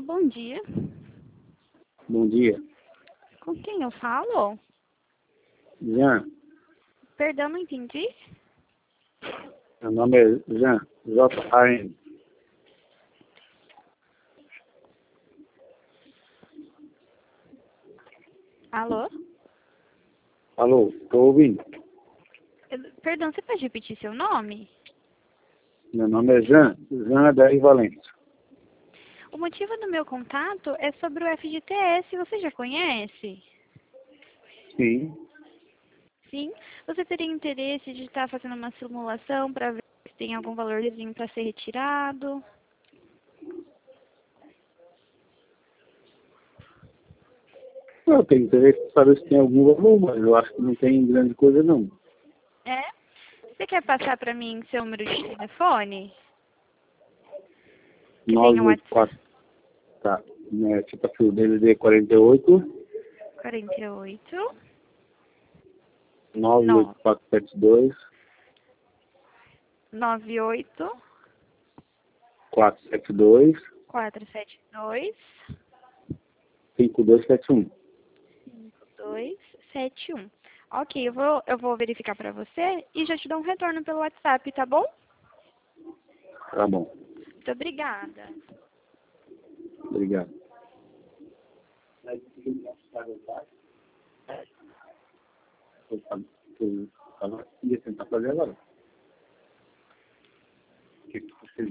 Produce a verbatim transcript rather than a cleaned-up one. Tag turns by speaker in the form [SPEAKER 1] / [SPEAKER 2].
[SPEAKER 1] bom dia.
[SPEAKER 2] Bom dia.
[SPEAKER 1] Com quem eu falo?
[SPEAKER 2] Jean.
[SPEAKER 1] Perdão, não entendi.
[SPEAKER 2] Meu nome é Jean. J A N.
[SPEAKER 1] Alô?
[SPEAKER 2] Alô, estou ouvindo.
[SPEAKER 1] Eu- Perdão, você pode repetir seu nome?
[SPEAKER 2] Meu nome é Jean. Jean da Valência.
[SPEAKER 1] O motivo do meu contato é sobre o F G T S. Você já conhece?
[SPEAKER 2] Sim.
[SPEAKER 1] Sim. Você teria interesse de estar fazendo uma simulação para ver se tem algum valorzinho para ser retirado?
[SPEAKER 2] Eu tenho interesse em saber se tem algum valor, mas eu acho que não tem grande coisa não.
[SPEAKER 1] É? Você quer passar para mim seu número de telefone? Que tem o WhatsApp.
[SPEAKER 2] nove oito quatro. Tá. É, tipo assim, o D D D quarenta e oito,
[SPEAKER 1] quarenta e oito,
[SPEAKER 2] nove oito quatro sete dois,
[SPEAKER 1] nove oito
[SPEAKER 2] quatro sete dois,
[SPEAKER 1] quatro sete dois
[SPEAKER 2] cinco dois sete um.
[SPEAKER 1] cinco dois sete um. Ok, eu vou, eu vou verificar para você e já te dou um retorno pelo WhatsApp, tá bom?
[SPEAKER 2] Tá bom.
[SPEAKER 1] Muito obrigada.
[SPEAKER 2] Obrigado. Eu ia tentar fazer agora. O que que você